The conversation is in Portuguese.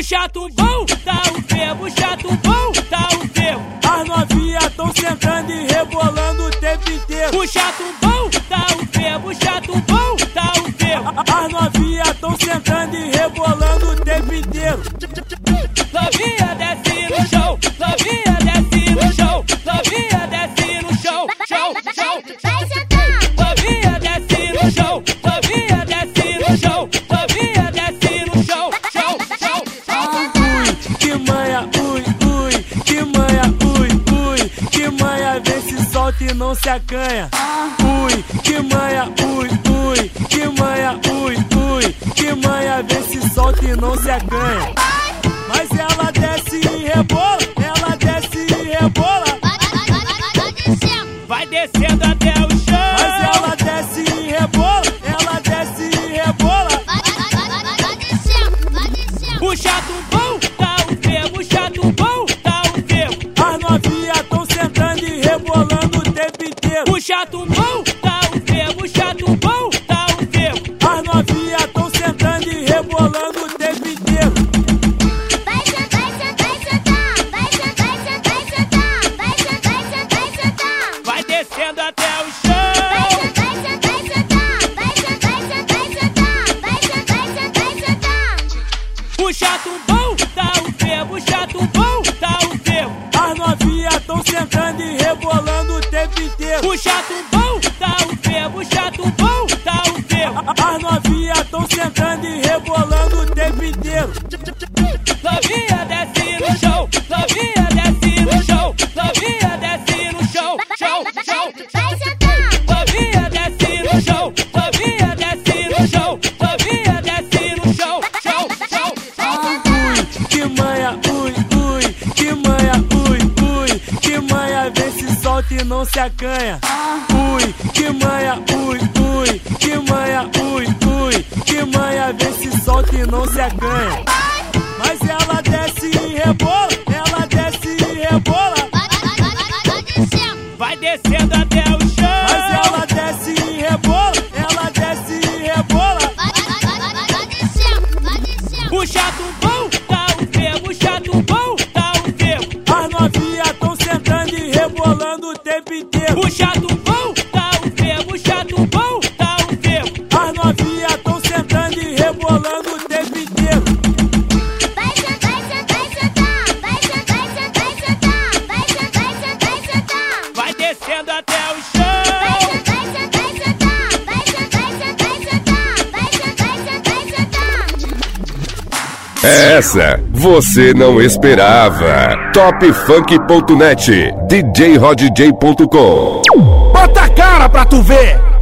Puxa tumbão, tá o quê? Puxa tumbão, tá o quê? As novinhas tão sentando e rebolando o tempo inteiro. Puxa tumbão, tá o quê? Puxa tumbão, tá o quê? As novinhas tão sentando e rebolando o tempo inteiro. Novinha desce no chão, novinha desce no chão, novinha desce no chão, chão, chão. Vai sentando. Novinha desce no chão, novinha desce no chão, novinha desce no chão, chão, chão. Ui, que manha, ui, ui, que manha, ui, ui, que manha, vê se solta e não se acanha. Ui, que manha, ui, ui, que manha, ui, ui, que manha, vê se solta e não se acanha. Mas ela desce e rebola, ela desce e rebola. Vai descendo até o chão. Mas ela desce e rebola, ela desce e rebola. Puxa tumbão, tá o quê? Puxa tumbão, tá o quê? As novinhas tão sentando e rebolando o tempo inteiro. Puxa tumbão, tá o quê? Puxa tumbão, tá o quê? As novinhas tão sentando e rebolando o tempo inteiro. Vai descendo até o chão. Puxa tumbão, tá o quê? Puxa tumbão, tá o quê? As novinhas tão sentando e rebolando o tempo inteiro. Puxa tumbão, tá o quê? Puxa tumbão, tá o quê? As novinhas tão sentando e rebolando o tempo inteiro. Novinha desce no chão, novinha desce no chão, novinha desce no chão, chão, chão. Novinha desce no chão, novinha desce no chão, novinha desce no chão, chão, chão. Ui, que manha, ui, ui, que manha, ui, ui, que manha, vê se solta e não se acanha. Ui, que manha, ui, ui, que manha, ui, ui, que manha, vê se solta e não se acanha. Mas ela desce e rebola, ela desce e rebola. Vai descendo até o chão. Mas ela desce e rebola, ela desce e rebola. Puxa tumbão, tá o quê? Puxa tumbão, tá o quê? As novinhas tão sentando e rebolando o tempo inteiro. Puxa tumbão, tá o quê? Puxa tumbão, tá o quê? As novinhas tão sentando e rebolando o tempo inteiro. Vai descendo até o chão. Essa você não esperava. Topfunk.net, djrodj.com. Bota a cara pra tu ver!